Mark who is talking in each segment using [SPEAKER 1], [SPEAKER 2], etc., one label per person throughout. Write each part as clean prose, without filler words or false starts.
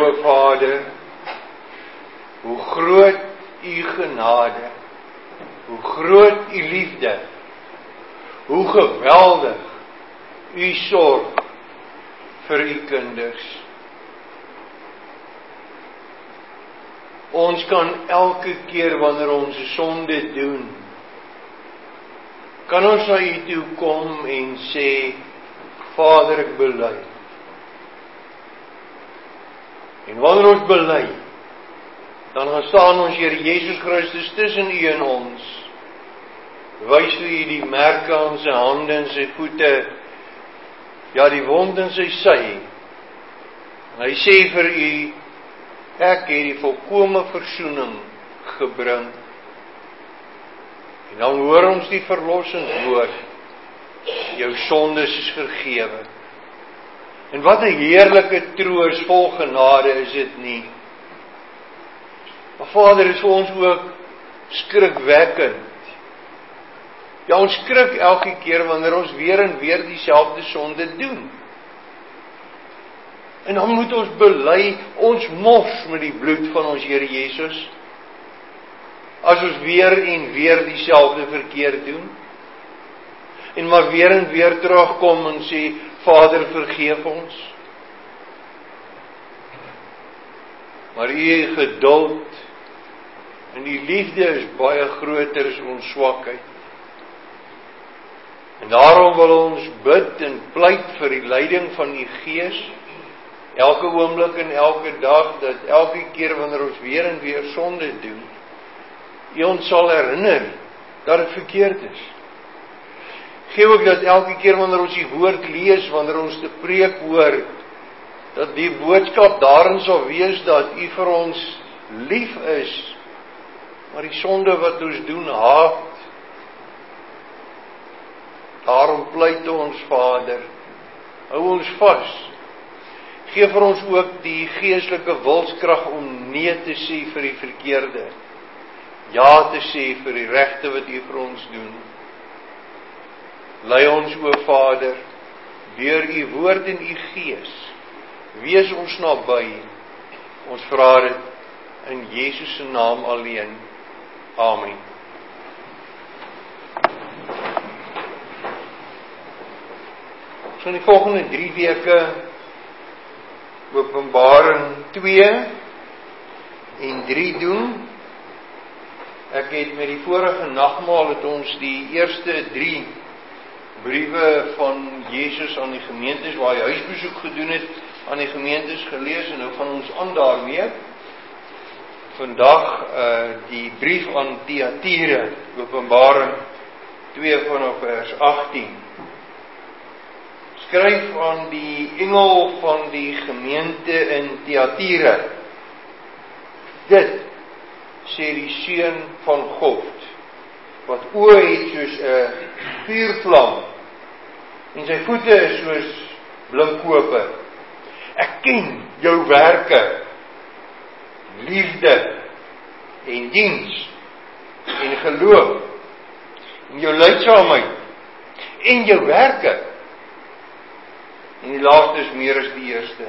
[SPEAKER 1] o Vader, hoe groot u genade, hoe groot u liefde, hoe geweldig u sorg vir u kinders. Ons kan elke keer wanneer ons 'n sonde doen, kan ons na u toe kom en sê, Vader, ek bely. En wanneer ons bely, dan gaan staan ons Here Jesus Christus tussen u en ons, wys vir u die merke aan sy hande en sy voete, ja, die wond in sy sy. En hy sê vir u, ek het die volkome versoening gebring. En dan hoor ons die verlossingswoord, jou sondes is vergewe. En wat 'n heerlike troos vol genade is dit nie. Maar Vader, is vir ons ook skrikwekkend. Ja, ons skrik elke keer wanneer ons weer en weer dieselfde sonde doen. En dan moet ons bely, ons mors met die bloed van ons Here Jesus, as ons weer en weer dieselfde verkeerd doen, en maar weer en weer terugkom en sê, Vader, vergeef ons. Maar u geduld en u liefde is baie groter as ons swakheid. En daarom wil ons bid en pleit vir die leiding van u Gees, elke oomblik en elke dag, dat elke keer wanneer ons weer en weer sonde doen, u ons sal herinner dat dit verkeerd is. Gee ook dat elke keer wanneer ons die woord lees, wanneer ons die preek hoor, dat die boodskap daarin sal wees dat u vir ons lief is, maar die sonde wat ons doen haat. Daarom pleit ons, Vader, hou ons vas. Gee vir ons ook die geestelike wilskrag om nee te sê vir die verkeerde, ja te sê vir die regte wat u vir ons doen. Lei ons, o Vader, deur u woord en u Gees, wees ons naby. Ons vra dit in Jesus se naam alleen. Amen. So in die volgende 3 weke Openbaring 2 en 3 doen. Ek het met die vorige nagmaal het ons die eerste 3 briewe van Jesus aan die gemeentes, waar hy huisbesoek gedoen het, aan die gemeentes gelees, en nou gaan ons aan daarmee. Vandag die brief aan Thyatira, Openbaring 2 vanaf vers 18. Skryf aan die engel van die gemeente in Thyatira. Dit sê die Seun van God, wat oë het soos 'n vuurvlam, en sy voete is soos blinkkoper. Ek ken jou werke, liefde en diens en geloof, en jou lydsaamheid en jou werke. En die laaste is meer as die eerste.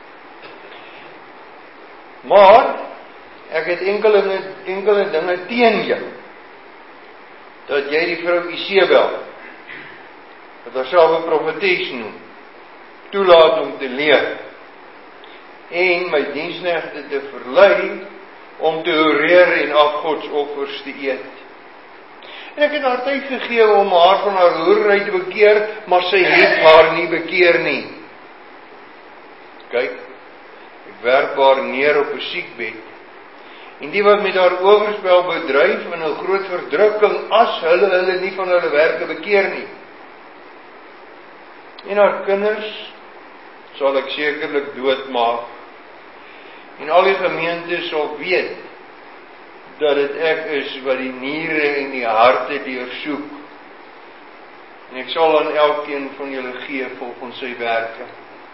[SPEAKER 1] Maar ek het enkele dinge teen jou, dat jy die vrou Isebel, wat haarself 'n profetes noem, toelaat om te leer, en my diensknegte te verlei om te horeer en afgodsoffers te eet. En ek het haar tyd gegee om haar van haar hoerery te bekeer, maar sy het haar nie bekeer nie. Kyk, ek werp haar neer op 'n siekbed, en die wat met haar oorspel bedryf in 'n groot verdrukking, as hulle nie van hulle werke bekeer nie. En haar kinders sal ek sekerlik doodmaak, en al die gemeentes sal weet dat dit ek is wat die niere en die harte deursoek, en ek sal aan elkeen van julle gee volgens sy werke.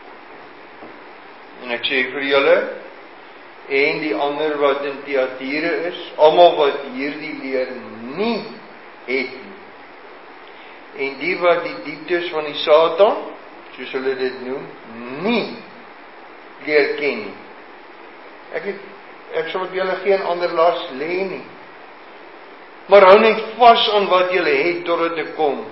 [SPEAKER 1] En ek sê vir julle en die ander wat in Thyatira is, almal wat hierdie leer nie het nie, en die wat die dieptes van die Satan, soos hulle dit noem, nie leer ken nie, Ek sal op julle geen ander las lê nie. Maar hou net vas aan wat julle het totdat ek kom.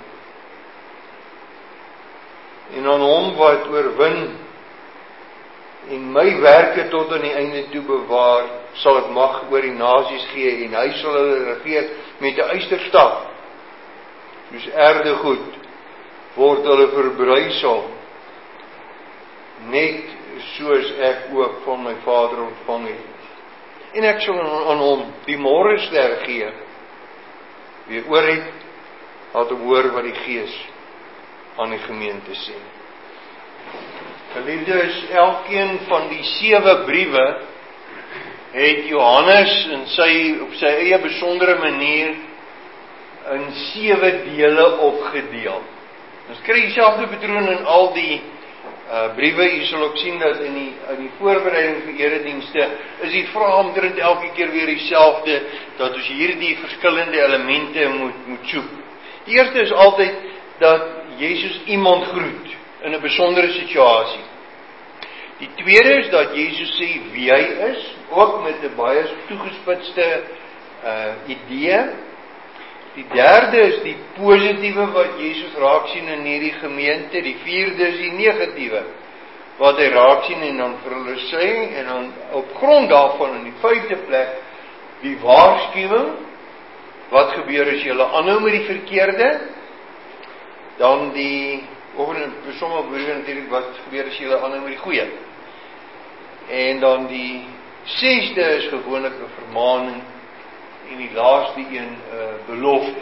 [SPEAKER 1] En aan hom wat oorwin en my werke tot aan die einde toe bewaar, sal ek mag oor die nasies gee en hy sal hulle regeer met 'n ysterstaf. Soos erde goed word hulle verbrysel, net soos ek ook van my Vader ontvang het. En ek sal aan hom die môrester gee. Wie oor het, laat hom hoor wat die Gees aan die gemeente sê. Geliefdes, elkeen van die 7 briewe het Johannes op sy eie besondere manier in 7 dele opgedeel. Ons kry dieselfde patroon in al die briewe. Jy sal ook sien dat in die voorbereiding vir eredienste is die vraag omtrent elke keer weer dieselfde, dat ons hierdie verskillende elemente moet soek. Die eerste is altyd dat Jesus iemand groet in 'n besondere situasie. Die tweede is dat Jesus sê wie hy is, ook met 'n baie toegespitste idee. Die derde is die positiewe wat Jesus raak sien in hierdie gemeente. Die vierde is die negatiewe wat hy raak sien en dan vir hulle sê, en dan op grond daarvan in die 5de plek die waarskuwing. Wat gebeur as jy aanhou met die verkeerde? Dan sommige briewe natuurlik, wat gebeur as jy aanhou met die goeie? En dan die 6de is gewoonlik 'n vermaaning en die laaste een 'n belofte.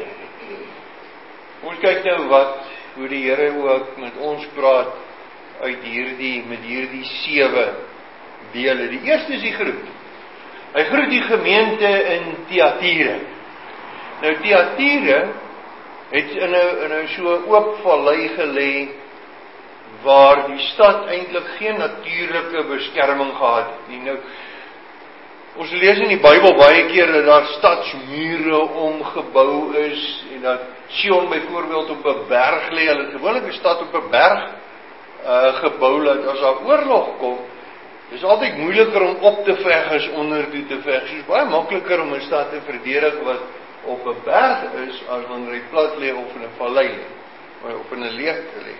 [SPEAKER 1] Ons kyk nou hoe die Here ook met ons praat met hierdie 7 dele. Die eerste is die groet. Hy groet die gemeente in Thyatira. Nou Thyatira het in 'n so oop vallei gelê waar die stad eintlik geen natuurlike beskerming gehad het nie. Nou, ons lees in die Bybel baie keer dat daar stadsmure omgebou is en dat Sion byvoorbeeld op 'n berg lê. Hulle het gewoonlik 'n stad op 'n berg gebou, dat as daar oorlog kom, dis altyd moeiliker om op te veg as onder toe te veg. Soos baie makliker om 'n stad te verdedig wat op 'n berg is as wanneer hy plat lê of in 'n vallei lê of in 'n leegte lê.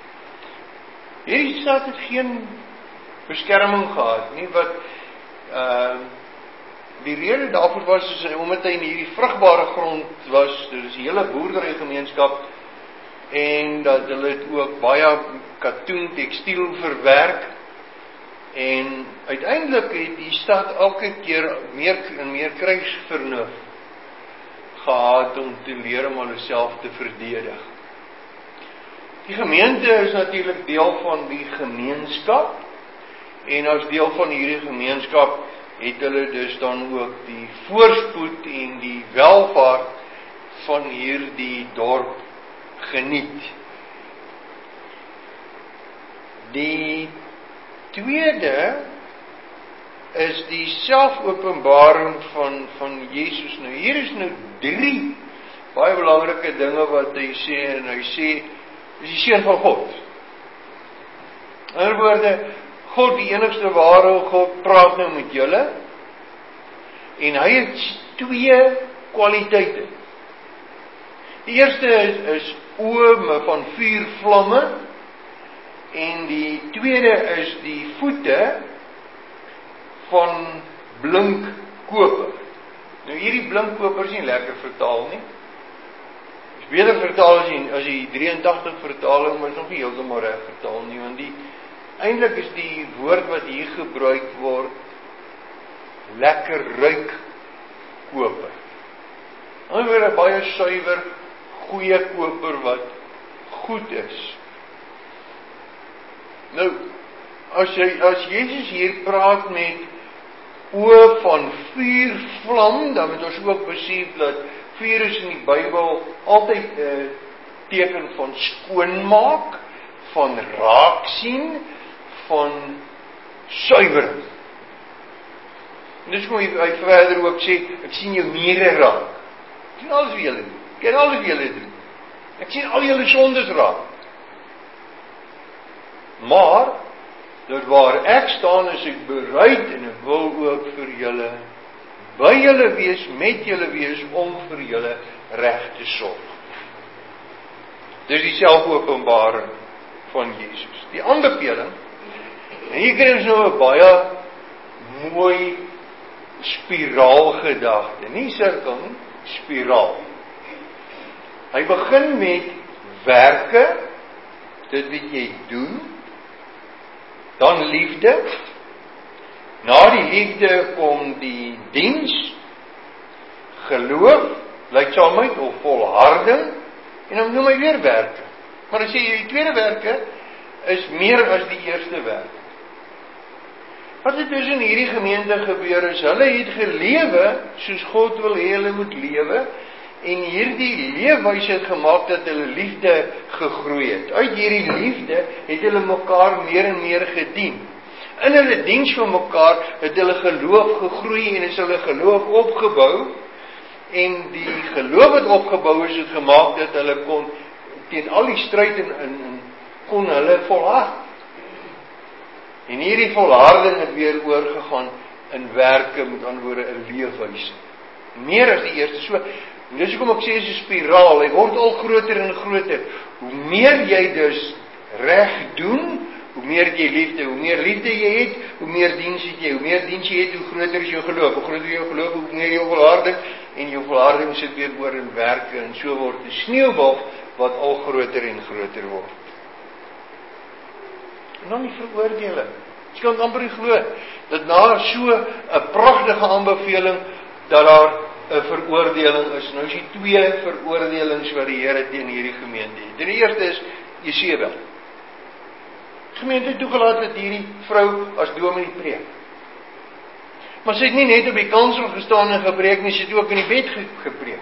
[SPEAKER 1] Hierdie stad het geen beskerming gehad nie, wat die rede daarvoor was omdat hy in hierdie vrugbare grond was. Dit is 'n hele boerderygemeenskap en dat hulle het ook baie katoen, tekstiel verwerk, en uiteindelik het die stad elke keer meer krygsvernuf gehad om te leer om hulle self te verdedig. Die gemeente is natuurlik deel van die gemeenskap, en as deel van hierdie gemeenskap het hulle dus dan ook die voorspoed en die welvaart van hierdie dorp geniet. Die tweede is die selfopenbaring van Jesus. Nou hier is nou 3 baie belangrike dinge wat hy sê, en hy sê is die seun van God. In ander woorde, God, die enigste ware God, praat nou met julle, en hy het 2 kwaliteite. Die eerste is oë van vuurvlamme, en die tweede is die voete van blink koper. Nou hierdie blink koper is nie lekker vertaal nie. Is beter vertaal as die 83 vertaling, maar is nog nie heeltemal reg vertaal nie, want eintlik is die woord wat hier gebruik word lekker ruik koper. Dan word 'n baie suiwer, goeie koper wat goed is. Nou, as Jesus hier praat met oë van vuurvlam, dan moet ons ook besef dat vuur is in die Bybel altyd 'n teken van skoonmaak, van raak sien, van suiwering. En dis hoe hy verder ook sê, ek sien jou mure raak. Ek sien alles wat julle doen. Ek ken alles wat julle doen. Ek sien al julle sondes raak. Maar dat waar ek staan is ek bereid en ek wil ook vir julle, by julle wees, met julle wees, om vir julle reg te sorg. Dis die selfopenbaring van Jesus. Die aanbeveling, en hier kry ons nou 'n baie mooi spiraalgedagte, nie sirkel nie, spiraal. Hy begin met werke, dit wat jy doen, dan liefde, na die liefde kom die diens, geloof, lydsaamheid of volharding, en dan noem hy weer werke. Maar as jy die tweede werke is meer as die eerste werk. Wat het dus in hierdie gemeente gebeur is, hulle het gelewe soos God wil hê hulle moet lewe, en hierdie leefwyse het gemaak dat hulle liefde gegroei het. Uit hierdie liefde het hulle mekaar meer en meer gedien. In hulle diens vir mekaar het hulle geloof gegroei en is hulle geloof opgebou, en die geloof wat opgebou is het gemaak dat hulle kon teen al die stryd en kon hulle volhard. En hierdie volharding het weer oorgegaan in werke, met ander woorde 'n leefwyse. Meer as die eerste. So, dis hoekom ek sê is 'n spiraal, hy word al groter en groter. Hoe meer jy dus reg doen, hoe meer jy liefde, hoe meer liefde jy het, hoe meer diens het jy, hoe meer diens jy het, hoe groter is jou geloof, hoe groter jou geloof, hoe meer jou volharding, en jou volharding sit weer oor in werke, en so word die sneeubal wat al groter en groter word. En dan die veroordeling. Jy kan amper nie glo, dat na so 'n pragtige aanbeveling, dat daar 'n veroordeling is. Nou is die twee veroordelings wat die Here teen hierdie gemeente het. Die eerste is Jesebel. Die gemeente het toegelaat dat hierdie vrou as dominee preek. Maar sy het nie net op die kansel gestaan en gepreek nie, sy het ook in die bed gepreek.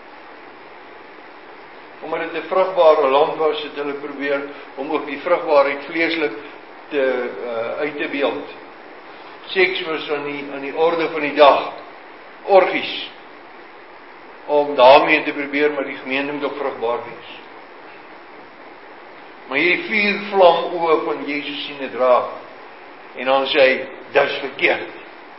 [SPEAKER 1] Omdat dit 'n vrugbare land was, het hulle probeer om ook die vrugbaarheid vleeslik uit te beeld. Seks was aan die orde van die dag, orgies, om daarmee te probeer, maar die gemeente moet ook vrugbaar wees. Maar hierdie vuurvlam oë van Jesus sien dit raak, en dan sê hy, dis verkeerd.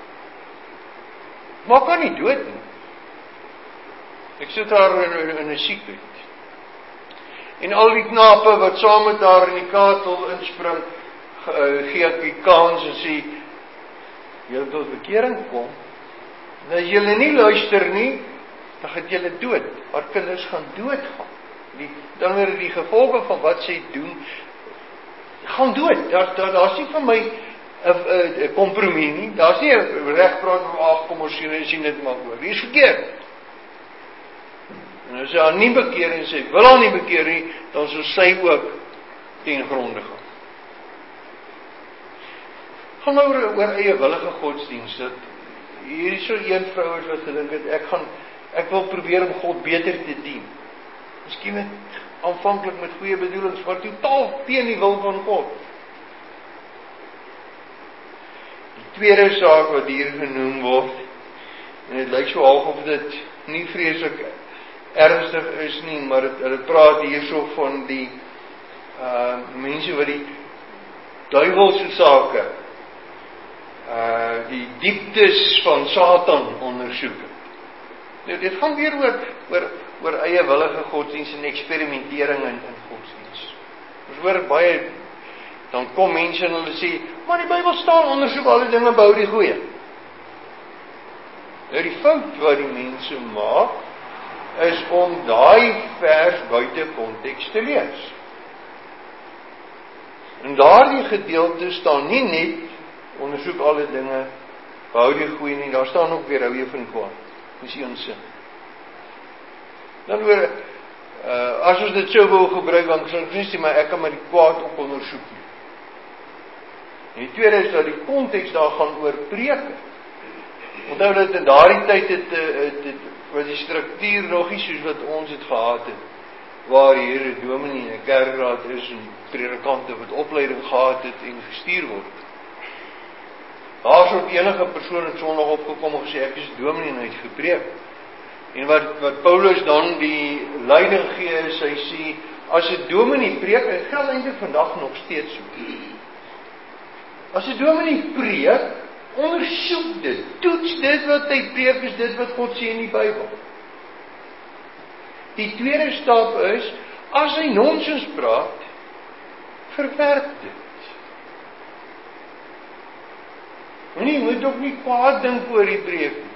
[SPEAKER 1] Maar kan nie dood nie. Ek sit daar in 'n siekbed, en al die knape wat saam met haar in die katel inspring, gee ek die kans en sê, julle tot bekering kom, en as julle nie luister nie, dan gaan julle dood, haar kinders gaan doodgaan. Dan weer die gevolge van wat sy doen, gaan dood, daar's nie van my 'n kompromie nie, daar's nie 'n regpraat van, kom ons sien dit maar oor, wie is verkeerd? En as sy haar nie bekeer en sy wil haar nie bekeer nie, dan sal sy ook ten gronde gaan. Gaan nou oor eie-willige godsdienst. Hier is so een vrou wat gedink het, ek wil probeer om God beter te dien. Miskien aanvanklik met goeie bedoelings, maar totaal teen die wil van God. Die tweede saak wat hier genoem word, en het lyk so half of dit nie vreeslik ernstig is nie, maar hulle praat hierso van die mense wat die duiwelse sake, die dieptes van Satan ondersoek. Dit gaan weer oor eie-willige godsdienst en eksperimentering in godsdienst. Ons hoor baie, dan kom mense en hulle sê, maar die Bybel staan, ondersoek alle dinge, bou die goeie. Nou die fout wat die mense maak, is om daai vers buite konteks te lees. En daardie gedeelte staan nie net, ondersoek alle dinge, hou die goeie nie, daar staan ook weer hou jy van kwaad. Dis een sin. Dan weer, as ons dit so wil gebruik, dan sal ek sê, maar ek kan maar die kwaad op ondersoek nie. En die tweede is dat die konteks daar gaan oor preke. Onthou dat in daardie tyd was die struktuur nog nie soos wat ons het gehad het, waar hier 'n dominee en 'n kerkraad is en predikante wat opleiding gehad het en gestuur word. Daar sou enige persoon het Sondag opgekom en gesê, ek is dominee en hy het gepreek. En wat Paulus dan die leiding gee, is hy sê, as 'n dominee preek, en dit geld eintlik vandag nog steeds so. as 'n dominee preek, ondersoek dit, toets dit wat hy preek, is dit wat God sê in die Bybel. Die tweede stap is, as hy nonsens praat, verwerp dit. En jy moet ook nie kwaad dink oor die preek nie.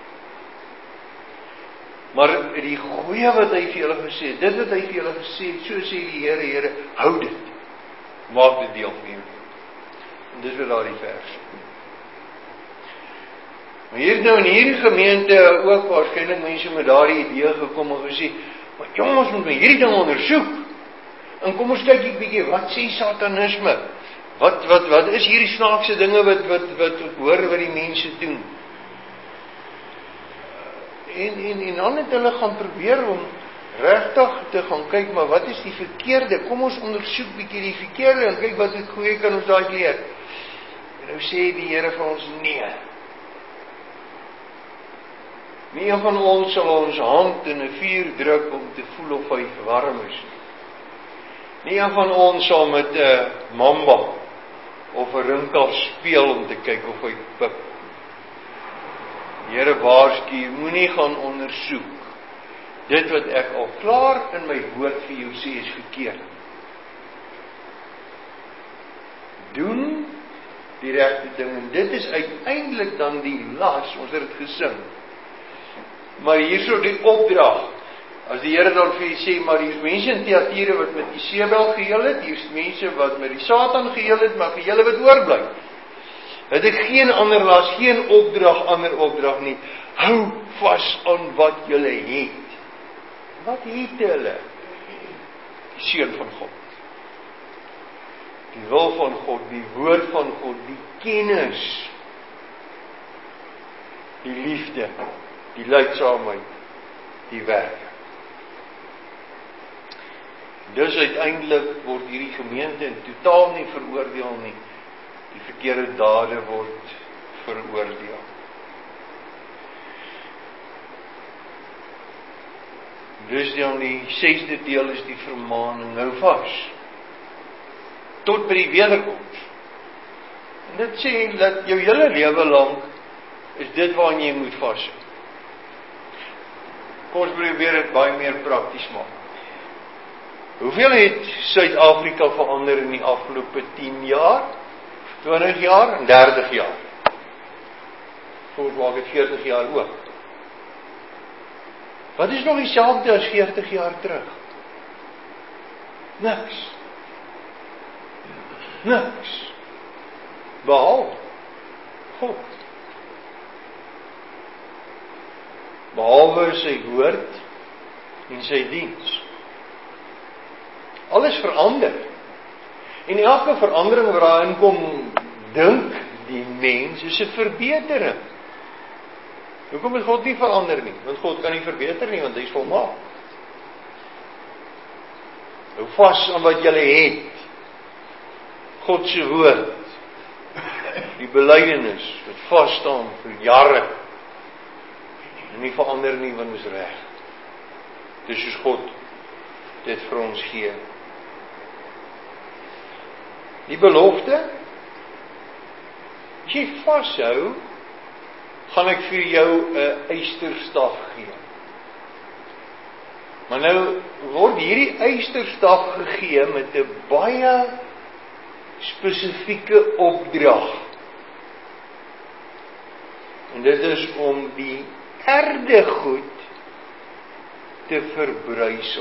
[SPEAKER 1] Maar die goeie wat hy vir julle gesê het, dit wat hy vir julle gesê het, so sê die Here, hou dit. Maak dit deel van jou. En dis wat daar die vers. Maar hier nou in hierdie gemeente ook waarskynlik mense met daardie idee gekom en gesê, maar jongens, moet my hierdie ding ondersoek. En kom ons kyk ek bietjie, wat sê satanisme? Wat is hierdie snaakse dinge wat hoor wat die mense doen? En dan het hulle gaan probeer om regtig te gaan kyk, maar wat is die verkeerde? Kom ons ondersoek bietjie die verkeerde en kyk wat het goeie kan ons daai leer. En nou sê die Here vir ons, nee. Nie een van ons sal ons hand in 'n vuur druk om te voel of hy warm is. Nie een van ons sal met 'n mamba of 'n rinkel speel om te kyk of hy pik. Die Here waarsku, moenie gaan ondersoek. Dit wat ek al klaar in my woord vir jou sê is verkeerd. Doen die regte ding, en dit is uiteindelik dan die las, ons het dit gesing. Maar hierso die opdrag, as die Here dan vir jy sê, maar hier is mense in Thyatira wat met Isebel geheel het, hier is mense wat met die Satan geheel het, maar vir julle wat oorbly, het ek geen ander las, geen opdrag, ander opdrag nie. Hou vas aan wat julle het. Wat het hulle? Die seun van God. Die wil van God, die woord van God, die kennis, die liefde, die lydsaamheid, die werk. Dus uiteindelik word hierdie gemeente in totaal nie veroordeel nie. Die verkeerde dade word veroordeel. Dus dan die 6de deel is die vermaaning, hou vas. Tot by die wederkoms. En dit sê dat jou hele lewe lank is dit waaraan jy moet vashou. Kom ons probeer dit baie meer prakties maak. Hoeveel het Suid-Afrika verander in die afgelope 10 jaar, 20 jaar en 30 jaar? Soms maak dit 40 jaar ook. Wat is nog dieselfde as 40 jaar terug? Niks. Niks. Behalwe God. Behalwe sy woord en sy diens. Alles verander. En elke verandering wat daarin kom, dink die mens is 'n verbetering. Hoekom het God nie verander nie? Want God kan nie verbeter nie, want hy is volmaak. Hou vas aan wat jy het. God se woord. Die belydenis wat vas staan vir jare. En nie verander nie, want dit is reg. Dis soos God dit vir ons gee. Die belofte, as jy vashou, gaan ek vir jou 'n eysterstaf gee. Maar nou word hierdie eysterstaf gegee met 'n baie spesifieke opdrag. En dit is om die erdegoed te verbrysel.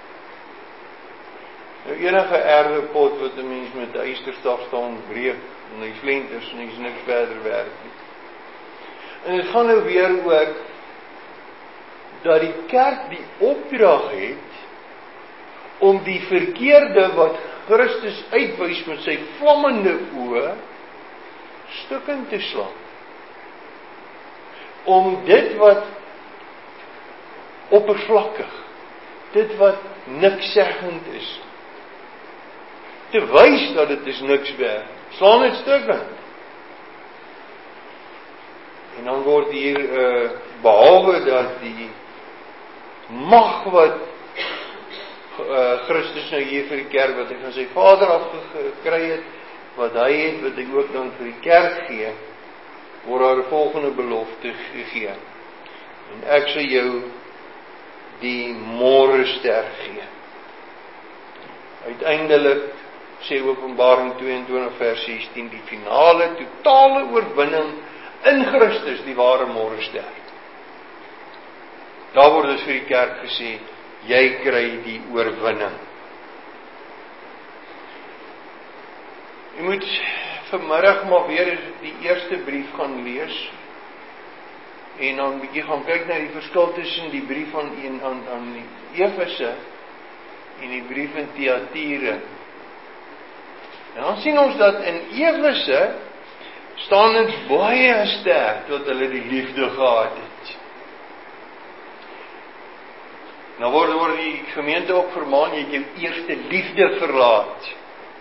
[SPEAKER 1] Nou enige erdepot wat 'n mens met 'n eysterstaf staan breek, en hy flenters en hy's niks verder werk nie. En dit gaan nou weer oor dat die kerk die opdrag het om die verkeerde wat Christus uitwys met sy vlammende oë stukkend te slaan. Om dit wat oppervlakkig, dit wat nikszeggend is, te wys dat dit is niks werd. Slaan dit stukkend. En dan word hier behalwe dat die mag wat Christus nou hier vir die kerk wat hy van sy Vader afgekry het, wat hy het, wat hy ook dan vir die kerk gee, word daar 'n volgende belofte gegee. En ek sal jou die môrester gee. Uiteindelik sê Openbaring 22 vers 16, die finale, totale oorwinning in Christus, die ware môrester. Daar word dus vir die kerk gesê, jy kry die oorwinning. Jy moet vanmiddag maar weer die eerste brief gaan lees, en dan 'n bietjie gaan kyk na die verskil tussen die brief aan die Efese en die brief aan Thyatira. En dan sien ons dat in Efese staan dit baie sterk dat hulle die liefde gehad het. Nou word die gemeente ook vermaan, jy het jou eerste liefde verlaat.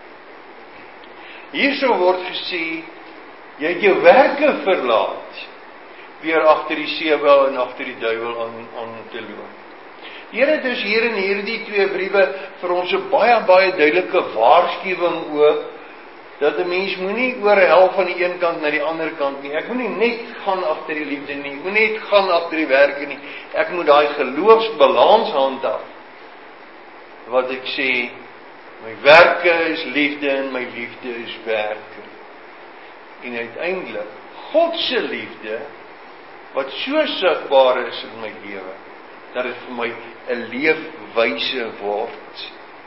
[SPEAKER 1] Hierso word gesê, jy het jou werke verlaat, weer agter die seebel en agter die duiwel aan te loop. Die Here het dus hier in hierdie twee briewe vir ons 'n baie duidelike waarskuwing ook, dat 'n mens moenie oorhel van die een kant na die ander kant nie. Ek moenie net gaan agter die liefde nie, ek moenie net gaan agter die werke nie. Ek moet daai geloofsbalans handhaaf. Wat ek sê, my werke is liefde en my liefde is werke. En uiteindelik, God se liefde, wat so sigbaar is in my lewe, dat dit vir my 'n leefwyse word.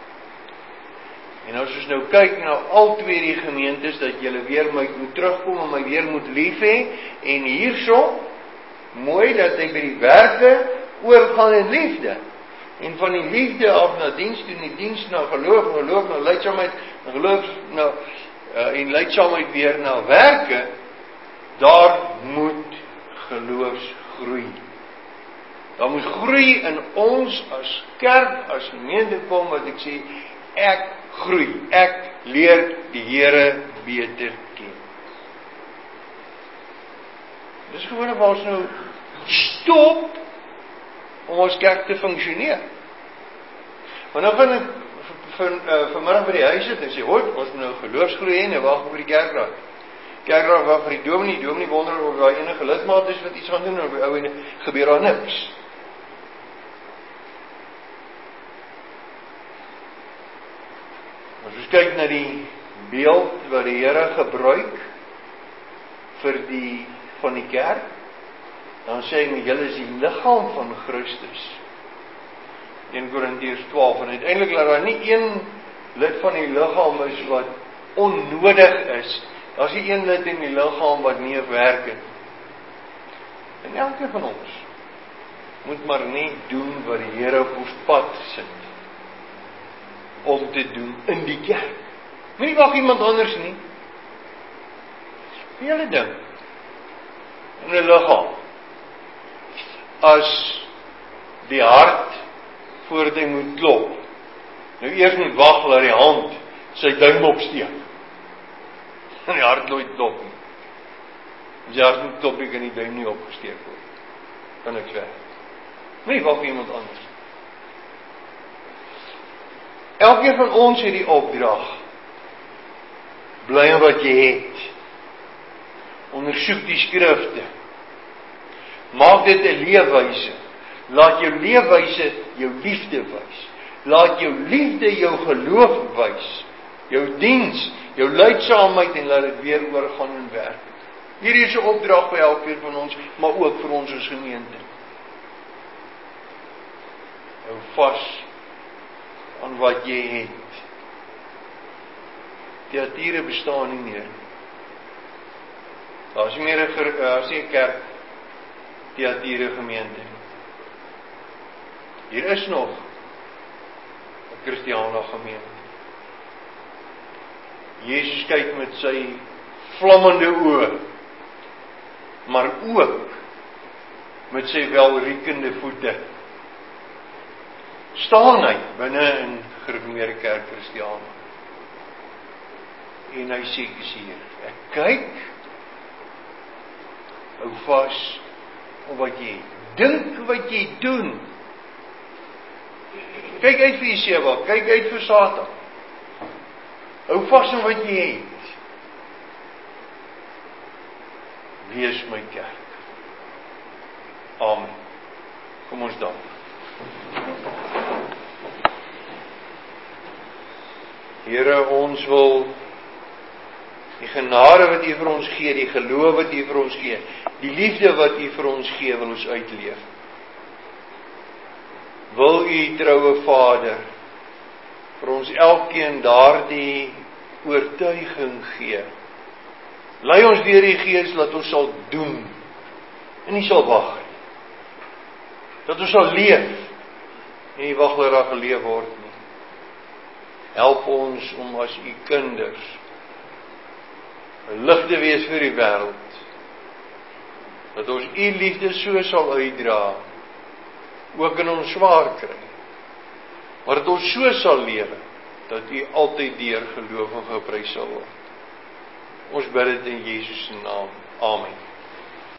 [SPEAKER 1] En as ons nou kyk na al twee die gemeentes, dat julle weer moet terugkom en my weer moet lief hê, en hierso, mooi dat hy by die werke oorgaan in liefde. En van die liefde af na diens toe, die diens na geloof, geloof na lydsaamheid, geloof na en lydsaamheid weer na werke, daar moet geloofsgroei. Daar moet groei in ons as kerk, as gemeente kom, wat ek sê, ek groei, ek leer die Here beter ken. Dis gewoon waar ons nou stop om ons kerk te funksioneer. Maar nou gaan ek vanmiddag by die huis sit en sê, hoor, ons moet nou geloofsgroei hê, en wag vir die kerkraad. Kerkraad wag vir die dominee wonder of daar enige lidmaat is wat iets gaan doen, en op die ou ene gebeur daar niks. As ons kyk na die beeld wat die Here gebruik vir van die kerk, dan sê hy, julle is die liggaam van Christus. 1 Korintiërs 12, en uiteindelik laat daar nie een lid van die liggaam is wat onnodig is. Daar is nie een lid in die liggaam wat nie werk het. En elke van ons moet maar net doen wat die Here op ons pad sit om te doen in die kerk. Moenie wag iemand anders nie. Die hele ding in 'n liggaam, as die hart voordat hy moet klop, nou eers moet wag dat die hand sy duim opsteek, en die hart nooit klop nie. As die hart moet klop, kan die duim nie opgesteek word. Kan ek sê, nie wag iemand anders. Elkeen van ons het die opdrag, bly in wat jy het, ondersoek die skrifte, maak dit 'n leefwyse, laat jou leefwyse jou liefde wys, laat jou liefde jou geloof wys, jou diens, jou lydsaamheid, en laat dit weer oorgaan in werk. Hierdie is 'n opdrag vir elkeen van ons, maar ook vir ons as gemeente. Hou vas aan wat jy het. Thyatira bestaan nie meer. Daar is nie meer 'n kerk, Thyatira gemeente. Hier is nog 'n Christiane gemeente. Jesus kyk met sy vlammende oë, maar ook met sy welriekende voete. Staan hy binne in gereformeerde kerk Christiane. En hy sê hier, ek kyk, hou vas op wat jy dink, wat jy doen. Kyk uit vir Jezebel, kyk uit vir Satan. Hou vas op wat jy het. wees my kerk. Amen. Kom ons dank. Here, ons wil die genade wat U vir ons gee, die geloof wat U vir ons gee, die liefde wat U vir ons gee, wil ons uitleef. Wil U, troue Vader, vir ons elkeen daardie oortuiging gee. Lei ons deur die Gees, dat ons sal doen, en nie sal wag nie. Dat ons sal leef, en nie wag dat daar geleef word nie. Help ons om as U kinders 'n lig te wees vir die wêreld, dat ons U liefde so sal uitdra, ook in ons swaar kry, maar dat ons so sal lewe, dat U altyd deur geloof geprys sal word. Ons bid dit in Jesus se naam. Amen.